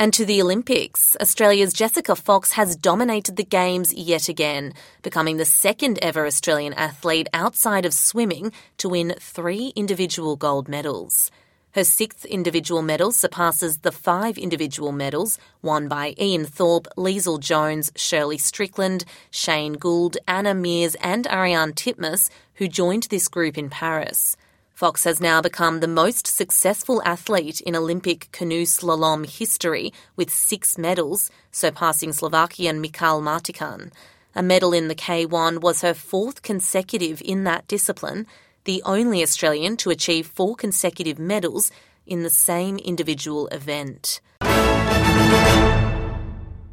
And to the Olympics, Australia's Jessica Fox has dominated the Games yet again, becoming the second ever Australian athlete outside of swimming to win 3 individual gold medals. Her 6th individual medal surpasses the 5 individual medals won by Ian Thorpe, Liesl Jones, Shirley Strickland, Shane Gould, Anna Mears and Ariane Titmus, who joined this group in Paris. Fox has now become the most successful athlete in Olympic canoe slalom history with 6 medals, surpassing Slovakian Michal Martikan. A medal in the K1 was her 4th consecutive in that discipline, the only Australian to achieve 4 consecutive medals in the same individual event.